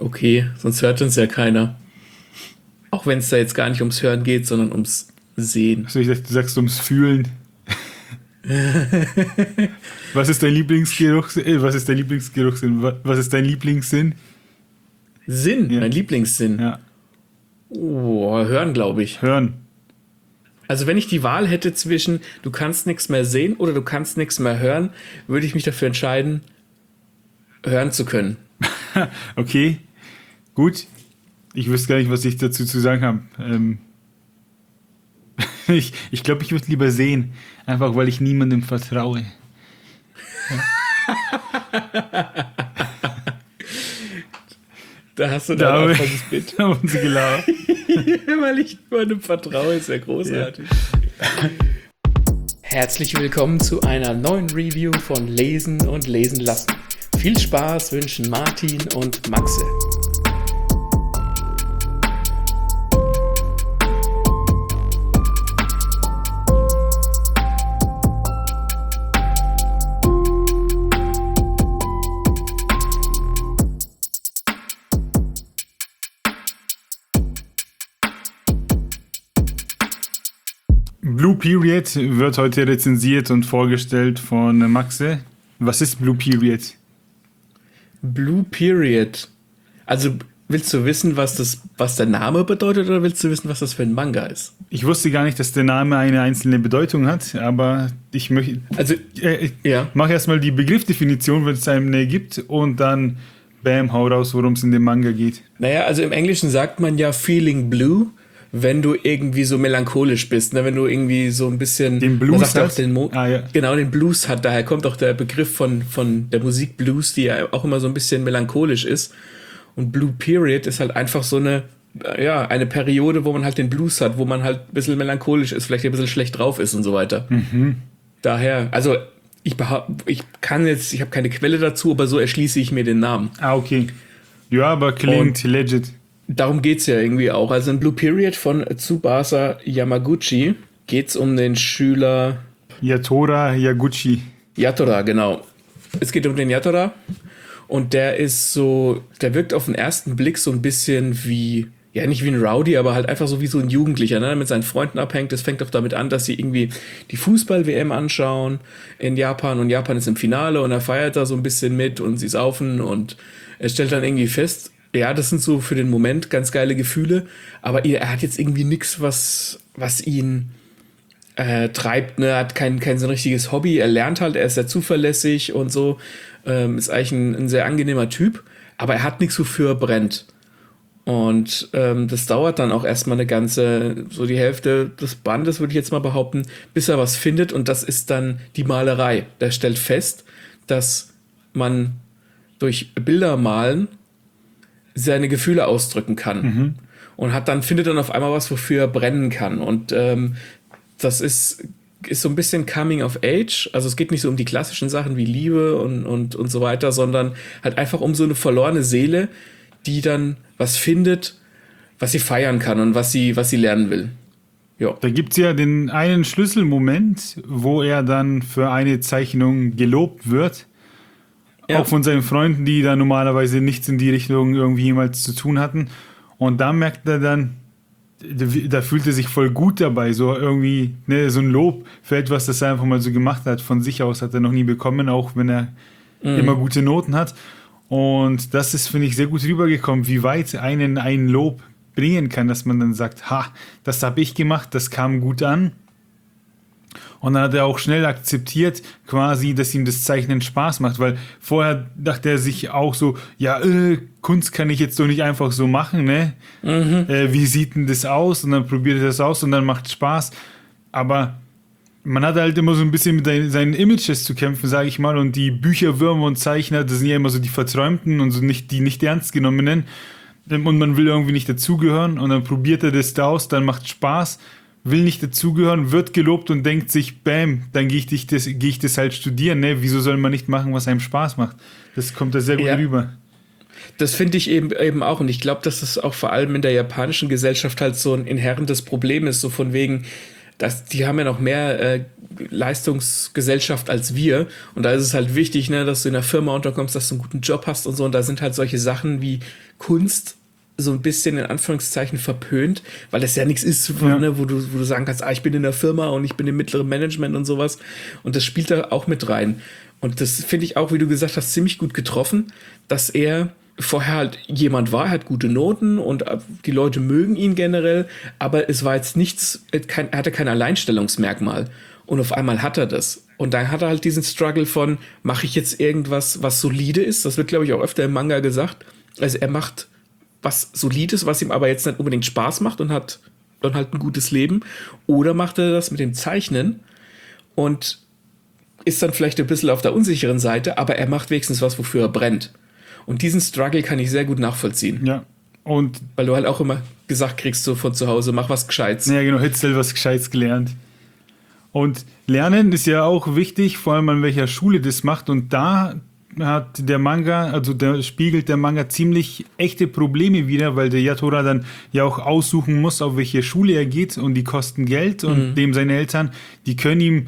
okay, sonst hört uns ja keiner. Auch wenn es da jetzt gar nicht ums Hören geht, sondern ums Sehen. Also ich dachte, du sagst ums Fühlen. Was ist dein Lieblingsgeruch? Was ist dein Lieblingsgeruchssinn? Was ist dein Lieblingssinn? Sinn, Ja. mein Lieblingssinn. Ja, Oh, Hören, glaube ich. hören. Also wenn ich die Wahl hätte zwischen du kannst nichts mehr sehen oder du kannst nichts mehr hören, würde ich mich dafür entscheiden, hören zu können. Okay, gut. Ich wüsste gar nicht, was ich dazu zu sagen habe. Ich glaube, ich würde lieber sehen. Einfach, weil ich niemandem vertraue. Da hast du Da dann habe einfach ich- das Bild. Da haben sie gelacht. Weil ich niemandem vertraue, ist ja großartig. Herzlich willkommen zu einer neuen Review von Lesen und Lesen lassen. Viel Spaß wünschen Martin und Maxe. Blue Period wird heute rezensiert und vorgestellt von Maxe. Was ist Blue Period? Blue Period. Also willst du wissen, was der Name bedeutet, oder willst du wissen, was das für ein Manga ist? Ich wusste gar nicht, dass der Name eine einzelne Bedeutung hat, aber ich möchte. Also, ja. Mach erstmal die Begriffsdefinition, wenn es eine gibt, und dann bam, hau raus, worum es in dem Manga geht. Naja, also im Englischen sagt man ja feeling blue, wenn du irgendwie so melancholisch bist, ne? Wenn du irgendwie so ein bisschen... Den Blues man sagt ja auch hast? den Genau, den Blues hat. Daher kommt auch der Begriff von der Musik Blues, die ja auch immer so ein bisschen melancholisch ist. Und Blue Period ist halt einfach so eine Periode, wo man halt den Blues hat, wo man halt ein bisschen melancholisch ist, vielleicht ein bisschen schlecht drauf ist und so weiter. Daher, also ich habe keine Quelle dazu, aber so erschließe ich mir den Namen. Okay. Ja, aber klingt legit. Darum geht's ja irgendwie auch. Also in Blue Period von Tsubasa Yamaguchi geht's um den Schüler Yatora Yaguchi. Yatora, genau. Es geht um den Yatora und der wirkt auf den ersten Blick so ein bisschen wie, ja nicht wie ein Rowdy, aber halt einfach so wie so ein Jugendlicher, ne, der mit seinen Freunden abhängt. Das fängt auch damit an, dass sie irgendwie die Fußball-WM anschauen in Japan und Japan ist im Finale und er feiert da so ein bisschen mit und sie saufen und er stellt dann irgendwie fest, ja, das sind so für den Moment ganz geile Gefühle, aber er hat jetzt irgendwie nichts, was ihn treibt, ne? Er hat kein so ein richtiges Hobby, er lernt halt, er ist sehr zuverlässig und so, ist eigentlich ein sehr angenehmer Typ, aber er hat nichts, wofür er brennt. Und das dauert dann auch erstmal so die Hälfte des Bandes, würde ich jetzt mal behaupten, bis er was findet und das ist dann die Malerei. Der stellt fest, dass man durch Bilder malen seine Gefühle ausdrücken kann. Und findet dann auf einmal was, wofür er brennen kann. Und das ist so ein bisschen Coming of Age. Also es geht nicht so um die klassischen Sachen wie Liebe und so weiter, sondern halt einfach um so eine verlorene Seele, die dann was findet, was sie feiern kann und was sie lernen will. Ja. Da gibt es ja den einen Schlüsselmoment, wo er dann für eine Zeichnung gelobt wird. Ja. Auch von seinen Freunden, die da normalerweise nichts in die Richtung irgendwie jemals zu tun hatten. Und da merkt er dann, da fühlt er sich voll gut dabei. So irgendwie, ne, so ein Lob für etwas, das er einfach mal so gemacht hat. Von sich aus hat er noch nie bekommen, auch wenn er immer gute Noten hat. Und das ist, finde ich, sehr gut rübergekommen, wie weit ein Lob bringen kann, dass man dann sagt, das habe ich gemacht, das kam gut an. Und dann hat er auch schnell akzeptiert, quasi, dass ihm das Zeichnen Spaß macht, weil vorher dachte er sich auch so, Kunst kann ich jetzt doch nicht einfach so machen, ne? Wie sieht denn das aus? Und dann probiert er das aus und dann macht es Spaß. Aber man hat halt immer so ein bisschen mit seinen Images zu kämpfen, sage ich mal, und die Bücherwürmer und Zeichner, das sind ja immer so die Verträumten und so die nicht ernst genommenen. Und man will irgendwie nicht dazugehören und dann probiert er das da aus, dann macht Spaß. Will nicht dazugehören, wird gelobt und denkt sich, bam, dann gehe ich das halt studieren. Ne? Wieso soll man nicht machen, was einem Spaß macht? Das kommt da sehr gut rüber. Das finde ich eben auch. Und ich glaube, dass das auch vor allem in der japanischen Gesellschaft halt so ein inhärentes Problem ist. So von wegen, die haben ja noch mehr Leistungsgesellschaft als wir. Und da ist es halt wichtig, ne, dass du in der Firma unterkommst, dass du einen guten Job hast und so. Und da sind halt solche Sachen wie Kunst so ein bisschen in Anführungszeichen verpönt, weil das ja nichts ist, ne, wo du sagen kannst, ich bin in der Firma und ich bin im mittleren Management und sowas. Und das spielt da auch mit rein. Und das finde ich auch, wie du gesagt hast, ziemlich gut getroffen, dass er vorher halt jemand war, er hat gute Noten und die Leute mögen ihn generell, aber es war jetzt nichts, er hatte kein Alleinstellungsmerkmal. Und auf einmal hat er das. Und dann hat er halt diesen Struggle von, mache ich jetzt irgendwas, was solide ist? Das wird, glaube ich, auch öfter im Manga gesagt. Also er macht was Solides, was ihm aber jetzt nicht unbedingt Spaß macht und hat dann halt ein gutes Leben. Oder macht er das mit dem Zeichnen und ist dann vielleicht ein bisschen auf der unsicheren Seite, aber er macht wenigstens was, wofür er brennt. Und diesen Struggle kann ich sehr gut nachvollziehen. Ja. Und weil du halt auch immer gesagt kriegst, so von zu Hause, mach was Gescheites. Ja, genau, hättest was Gescheites gelernt. Und Lernen ist ja auch wichtig, vor allem an welcher Schule das macht. Und da hat der Manga, also der spiegelt der Manga ziemlich echte Probleme wider, weil der Yatora dann ja auch aussuchen muss, auf welche Schule er geht und die kosten Geld und dem seine Eltern, die können ihm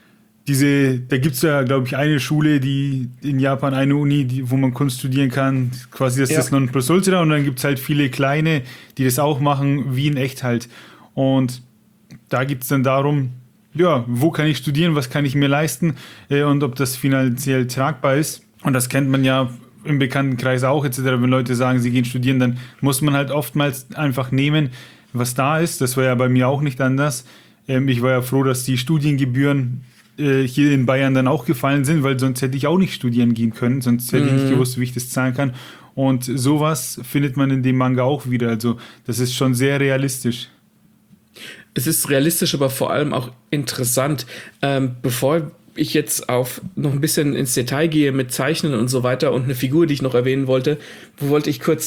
da gibt es ja, glaube ich, eine Schule, die in Japan, eine Uni, wo man Kunst studieren kann, quasi das ist das Nonplusultra und dann gibt es halt viele kleine, die das auch machen, wie in echt halt. Und da geht es dann darum, ja, wo kann ich studieren, was kann ich mir leisten und ob das finanziell tragbar ist. Und das kennt man ja im Bekanntenkreis auch etc. Wenn Leute sagen, sie gehen studieren, dann muss man halt oftmals einfach nehmen, was da ist. Das war ja bei mir auch nicht anders. Ich war ja froh, dass die Studiengebühren hier in Bayern dann auch gefallen sind, weil sonst hätte ich auch nicht studieren gehen können, sonst hätte ich nicht gewusst, wie ich das zahlen kann. Und sowas findet man in dem Manga auch wieder. Also das ist schon sehr realistisch. Es ist realistisch, aber vor allem auch interessant. Bevor ich jetzt noch ein bisschen ins Detail gehe mit Zeichnen und so weiter und eine Figur, die ich noch erwähnen wollte ich kurz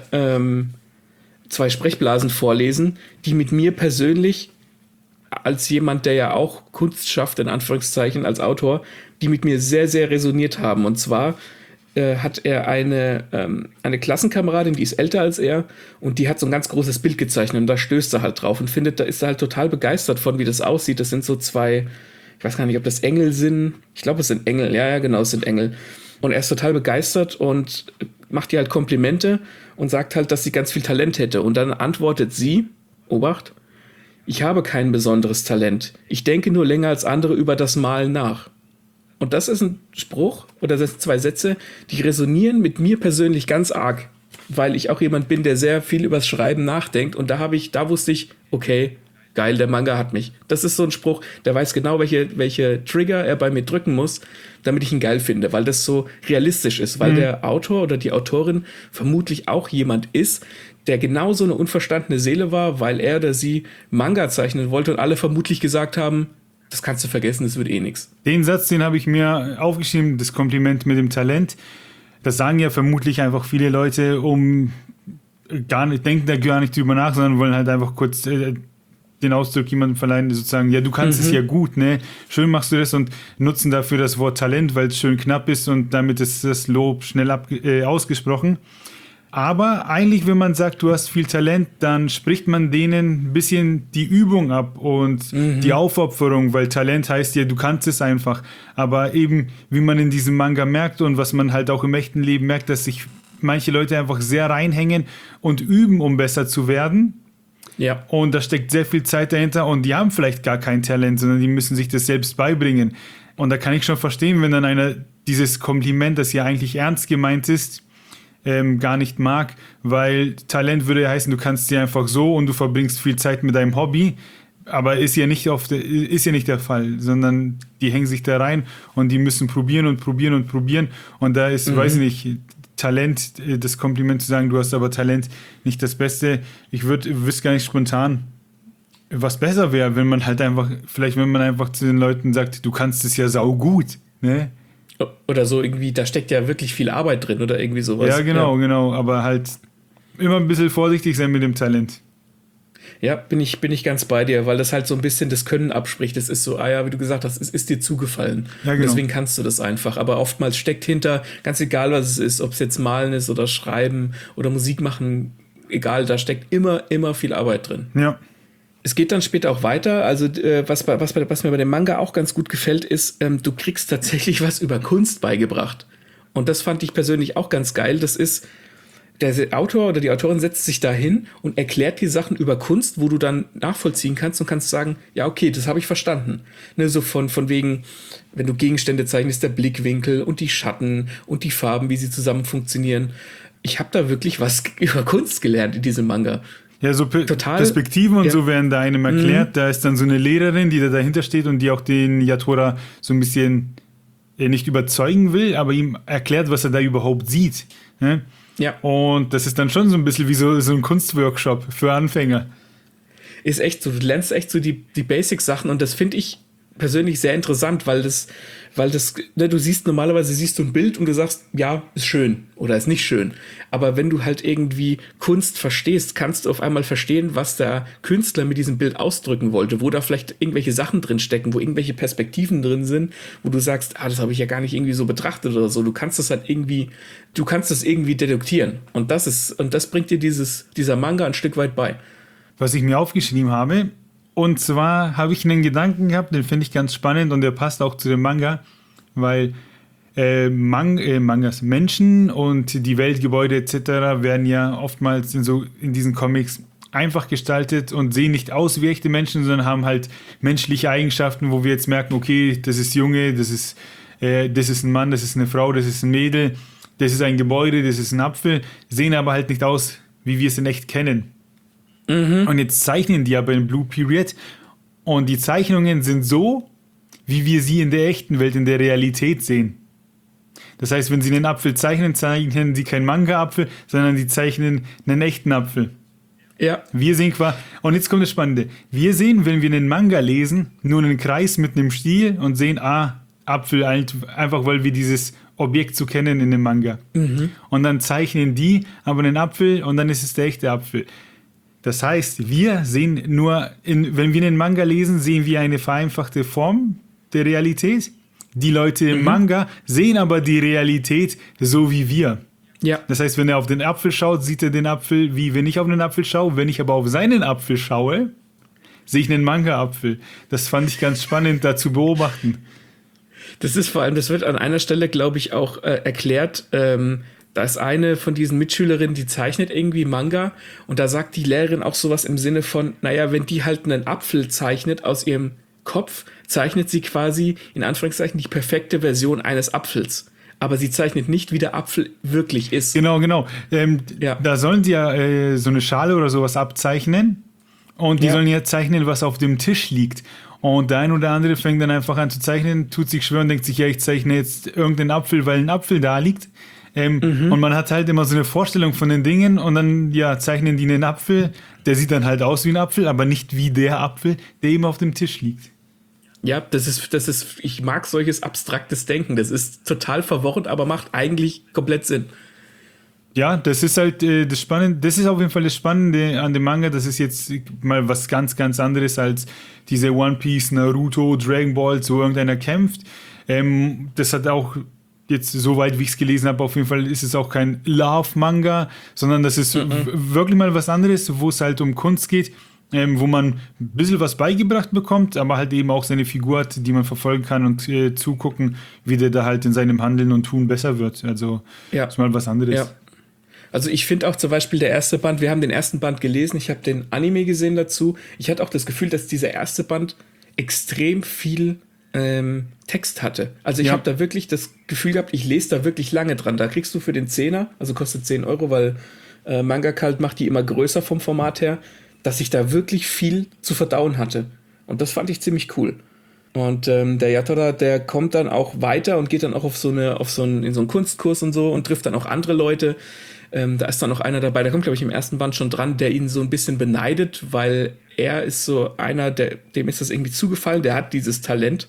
zwei Sprechblasen vorlesen, die mit mir persönlich als jemand, der ja auch Kunst schafft, in Anführungszeichen, als Autor, die mit mir sehr, sehr resoniert haben. Und zwar hat er eine Klassenkameradin, die ist älter als er und die hat so ein ganz großes Bild gezeichnet und da stößt er halt drauf und da ist er halt total begeistert von, wie das aussieht. Das sind so zwei, ich weiß gar nicht, ob das Engel sind. Ich glaube, es sind Engel. Ja, genau, es sind Engel. Und er ist total begeistert und macht ihr halt Komplimente und sagt halt, dass sie ganz viel Talent hätte. Und dann antwortet sie, Obacht, ich habe kein besonderes Talent. Ich denke nur länger als andere über das Malen nach. Und das ist ein Spruch, oder das sind zwei Sätze, die resonieren mit mir persönlich ganz arg, weil ich auch jemand bin, der sehr viel übers Schreiben nachdenkt. Und da wusste ich, okay, geil, der Manga hat mich. Das ist so ein Spruch, der weiß genau, welche Trigger er bei mir drücken muss, damit ich ihn geil finde, weil das so realistisch ist, weil der Autor oder die Autorin vermutlich auch jemand ist, der genauso eine unverstandene Seele war, weil er oder sie Manga zeichnen wollte und alle vermutlich gesagt haben, das kannst du vergessen, das wird eh nichts. Den Satz, den habe ich mir aufgeschrieben, das Kompliment mit dem Talent. Das sagen ja vermutlich einfach viele Leute, denken da gar nicht drüber nach, sondern wollen halt einfach kurz den Ausdruck jemandem verleihen, sozusagen, ja, du kannst es ja gut, ne? Schön machst du das und nutzen dafür das Wort Talent, weil es schön knapp ist und damit ist das Lob schnell ausgesprochen. Aber eigentlich, wenn man sagt, du hast viel Talent, dann spricht man denen ein bisschen die Übung ab und die Aufopferung, weil Talent heißt ja, du kannst es einfach. Aber eben, wie man in diesem Manga merkt und was man halt auch im echten Leben merkt, dass sich manche Leute einfach sehr reinhängen und üben, um besser zu werden. Ja. Und da steckt sehr viel Zeit dahinter und die haben vielleicht gar kein Talent, sondern die müssen sich das selbst beibringen. Und da kann ich schon verstehen, wenn dann einer dieses Kompliment, das ja eigentlich ernst gemeint ist, gar nicht mag, weil Talent würde ja heißen, du kannst dir einfach so und du verbringst viel Zeit mit deinem Hobby, aber ist ja nicht der Fall, sondern die hängen sich da rein und die müssen probieren und da ist, weiß ich nicht, Talent, das Kompliment zu sagen, du hast aber Talent, nicht das Beste. Ich wüsste gar nicht spontan, was besser wäre, wenn man einfach zu den Leuten sagt, du kannst es ja saugut, ne? Oder so irgendwie, da steckt ja wirklich viel Arbeit drin oder irgendwie sowas. Ja, genau, aber halt immer ein bisschen vorsichtig sein mit dem Talent. Ja, bin ich ganz bei dir, weil das halt so ein bisschen das Können abspricht. Das ist so, wie du gesagt hast, es ist dir zugefallen. Ja, genau. Deswegen kannst du das einfach. Aber oftmals steckt hinter, ganz egal was es ist, ob es jetzt Malen ist oder Schreiben oder Musik machen, egal, da steckt immer viel Arbeit drin. Ja. Es geht dann später auch weiter. Also was mir bei dem Manga auch ganz gut gefällt, ist, du kriegst tatsächlich was über Kunst beigebracht. Und das fand ich persönlich auch ganz geil. Das ist, der Autor oder die Autorin setzt sich da hin und erklärt die Sachen über Kunst, wo du dann nachvollziehen kannst und kannst sagen, ja, okay, das habe ich verstanden. Ne, so von wegen, wenn du Gegenstände zeichnest, der Blickwinkel und die Schatten und die Farben, wie sie zusammen funktionieren. Ich habe da wirklich was über Kunst gelernt in diesem Manga. Ja, so Total, Perspektiven und ja. so werden da einem erklärt. Da ist dann so eine Lehrerin, die da dahinter steht und die auch den Yatora so ein bisschen nicht überzeugen will, aber ihm erklärt, was er da überhaupt sieht. Ne? Ja. Und das ist dann schon so ein bisschen wie so ein Kunstworkshop für Anfänger. Ist echt so, du lernst echt so die Basic-Sachen und das finde ich persönlich sehr interessant, weil das, ne, normalerweise siehst du ein Bild und du sagst, ja, ist schön oder ist nicht schön. Aber wenn du halt irgendwie Kunst verstehst, kannst du auf einmal verstehen, was der Künstler mit diesem Bild ausdrücken wollte, wo da vielleicht irgendwelche Sachen drin stecken, wo irgendwelche Perspektiven drin sind, wo du sagst, das habe ich ja gar nicht irgendwie so betrachtet oder so. Du kannst das irgendwie deduktieren. Und das bringt dir dieser Manga ein Stück weit bei. Was ich mir aufgeschrieben habe, und zwar habe ich einen Gedanken gehabt, den finde ich ganz spannend und der passt auch zu dem Manga, weil Mangas, Menschen und die Weltgebäude etc. werden ja oftmals in diesen Comics einfach gestaltet und sehen nicht aus wie echte Menschen, sondern haben halt menschliche Eigenschaften, wo wir jetzt merken, okay, das ist Junge, das ist ein Mann, das ist eine Frau, das ist ein Mädel, das ist ein Gebäude, das ist ein Apfel, sehen aber halt nicht aus, wie wir es in echt kennen. Und jetzt zeichnen die aber in Blue Period und die Zeichnungen sind so, wie wir sie in der echten Welt, in der Realität sehen. Das heißt, wenn sie einen Apfel zeichnen, zeichnen sie keinen Manga-Apfel, sondern die zeichnen einen echten Apfel. Ja. Wir sehen quasi, und jetzt kommt das Spannende, wir sehen, wenn wir einen Manga lesen, nur einen Kreis mit einem Stiel und sehen, Apfel, einfach weil wir dieses Objekt so kennen in dem Manga. Und dann zeichnen die aber einen Apfel und dann ist es der echte Apfel. Das heißt, wir sehen nur, wenn wir einen Manga lesen, sehen wir eine vereinfachte Form der Realität. Die Leute im Manga sehen aber die Realität so wie wir. Ja. Das heißt, wenn er auf den Apfel schaut, sieht er den Apfel, wie wenn ich auf den Apfel schaue. Wenn ich aber auf seinen Apfel schaue, sehe ich einen Manga-Apfel. Das fand ich ganz spannend, da zu beobachten. Das ist vor allem, das wird an einer Stelle, glaube ich, auch erklärt. Da ist eine von diesen Mitschülerinnen, die zeichnet irgendwie Manga und da sagt die Lehrerin auch sowas im Sinne von, naja, wenn die halt einen Apfel zeichnet aus ihrem Kopf, zeichnet sie quasi in Anführungszeichen die perfekte Version eines Apfels. Aber sie zeichnet nicht, wie der Apfel wirklich ist. Genau. Ja. Da sollen sie ja so eine Schale oder sowas abzeichnen und die Ja. sollen ja zeichnen, was auf dem Tisch liegt. Und der ein oder andere fängt dann einfach an zu zeichnen, tut sich schwer und denkt sich, ja, ich zeichne jetzt irgendeinen Apfel, weil ein Apfel da liegt. Und man hat halt immer so eine Vorstellung von den Dingen und dann zeichnen die einen Apfel, der sieht dann halt aus wie ein Apfel, aber nicht wie der Apfel, der eben auf dem Tisch liegt. Ja, das ist, ich mag solches abstraktes Denken. Das ist total verworren, aber macht eigentlich komplett Sinn. Ja, das ist halt das Spannende, das ist auf jeden Fall das Spannende an dem Manga, das ist jetzt mal was ganz, ganz anderes als diese One Piece, Naruto, Dragon Ball, so irgendeiner kämpft. Das hat auch jetzt, soweit wie ich es gelesen habe, auf jeden Fall ist es auch kein Love-Manga, sondern das ist wirklich mal was anderes, wo es halt um Kunst geht, wo man ein bisschen was beigebracht bekommt, aber halt eben auch seine Figur hat, die man verfolgen kann und zugucken, wie der da halt in seinem Handeln und Tun besser wird. Also ist mal was anderes. Ja. Also ich finde auch zum Beispiel der erste Band, wir haben den ersten Band gelesen, ich habe den Anime gesehen dazu. Ich hatte auch das Gefühl, dass dieser erste Band extrem viel Text hatte. Also ich habe da wirklich das Gefühl gehabt, ich lese da wirklich lange dran. Da kriegst du für den 10er, also kostet 10 Euro, weil Manga Cult macht die immer größer vom Format her, dass ich da wirklich viel zu verdauen hatte. Und das fand ich ziemlich cool. Und der Yatora, der kommt dann auch weiter und geht dann auch in so einen Kunstkurs und so und trifft dann auch andere Leute. Da ist dann noch einer dabei, der kommt, glaube ich, im ersten Band schon dran, der ihn so ein bisschen beneidet, weil er ist so einer, dem ist das irgendwie zugefallen, der hat dieses Talent.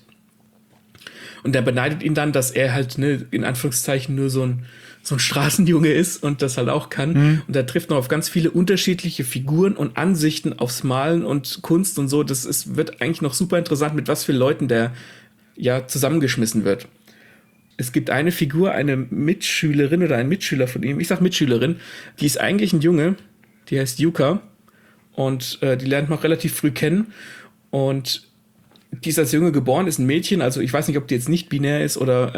Und der beneidet ihn dann, dass er halt, in Anführungszeichen, nur so ein Straßenjunge ist und das halt auch kann. Und er trifft noch auf ganz viele unterschiedliche Figuren und Ansichten aufs Malen und Kunst und so. Wird eigentlich noch super interessant, mit was für Leuten der zusammengeschmissen wird. Es gibt eine Figur, eine Mitschülerin oder ein Mitschüler von ihm, ich sag Mitschülerin, die ist eigentlich ein Junge, die heißt Yuka. und die lernt man auch relativ früh kennen und die ist als Junge geboren, ist ein Mädchen, also ich weiß nicht, ob die jetzt nicht binär ist oder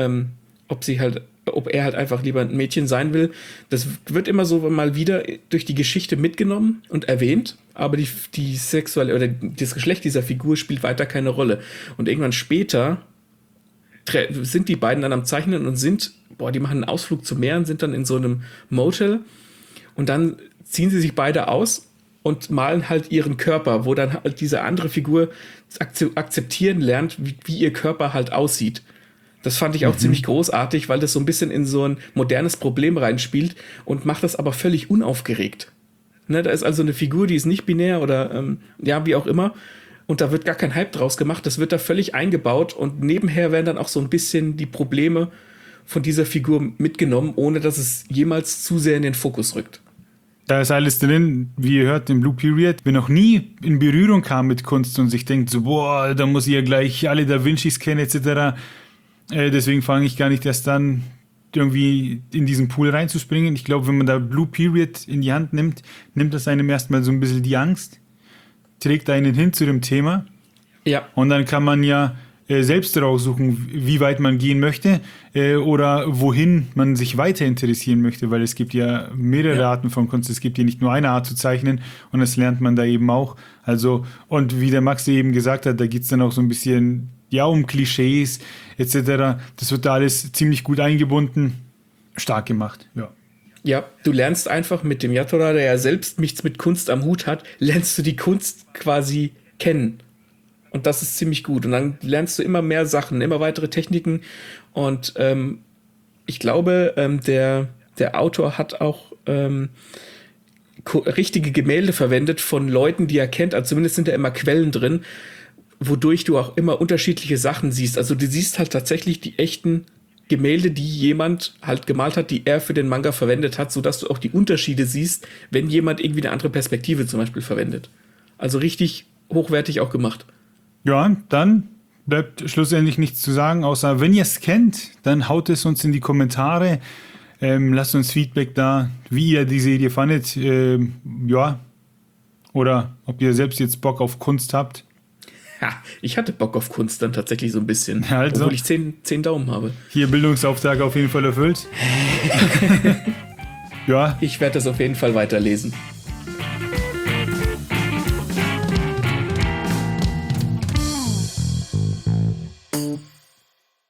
ob er halt einfach lieber ein Mädchen sein will. Das wird immer so mal wieder durch die Geschichte mitgenommen und erwähnt, aber die sexuelle oder das Geschlecht dieser Figur spielt weiter keine Rolle. Und irgendwann später sind die beiden dann am Zeichnen und die machen einen Ausflug zum Meer und sind dann in so einem Motel und dann ziehen sie sich beide aus und malen halt ihren Körper, wo dann halt diese andere Figur akzeptieren lernt, wie ihr Körper halt aussieht. Das fand ich auch ziemlich großartig, weil das so ein bisschen in so ein modernes Problem reinspielt und macht das aber völlig unaufgeregt. Ne, da ist also eine Figur, die ist nicht binär oder wie auch immer und da wird gar kein Hype draus gemacht, das wird da völlig eingebaut und nebenher werden dann auch so ein bisschen die Probleme von dieser Figur mitgenommen, ohne dass es jemals zu sehr in den Fokus rückt. Da ist alles drin, wie ihr hört, im Blue Period. Wer noch nie in Berührung kam mit Kunst und sich denkt so, boah, da muss ich ja gleich alle Da Vincis kennen etc., deswegen fange ich gar nicht erst an, irgendwie in diesen Pool reinzuspringen. Ich glaube, wenn man da Blue Period in die Hand nimmt, nimmt das einem erstmal so ein bisschen die Angst, trägt einen hin zu dem Thema. Ja. Und dann kann man ja selbst raussuchen, wie weit man gehen möchte oder wohin man sich weiter interessieren möchte, weil es gibt ja mehrere Arten von Kunst. Es gibt ja nicht nur eine Art zu zeichnen und das lernt man da eben auch. Also, und wie der Max eben gesagt hat, da geht es dann auch so ein bisschen um Klischees etc. Das wird da alles ziemlich gut eingebunden. Stark gemacht, ja. Ja, du lernst einfach mit dem Yatora, der ja selbst nichts mit Kunst am Hut hat, lernst du die Kunst quasi kennen. Und das ist ziemlich gut. Und dann lernst du immer mehr Sachen, immer weitere Techniken. Und ich glaube, der Autor hat auch richtige Gemälde verwendet von Leuten, die er kennt. Also zumindest sind da immer Quellen drin, wodurch du auch immer unterschiedliche Sachen siehst. Also du siehst halt tatsächlich die echten Gemälde, die jemand halt gemalt hat, die er für den Manga verwendet hat, sodass du auch die Unterschiede siehst, wenn jemand irgendwie eine andere Perspektive zum Beispiel verwendet. Also richtig hochwertig auch gemacht. Ja, dann bleibt schlussendlich nichts zu sagen, außer wenn ihr es kennt, dann haut es uns in die Kommentare. Lasst uns Feedback da, wie ihr die Serie fandet. Oder ob ihr selbst jetzt Bock auf Kunst habt. Ja, ich hatte Bock auf Kunst dann tatsächlich so ein bisschen, also, obwohl ich 10 Daumen habe. Hier Bildungsauftrag auf jeden Fall erfüllt. Ja. Ich werde das auf jeden Fall weiterlesen.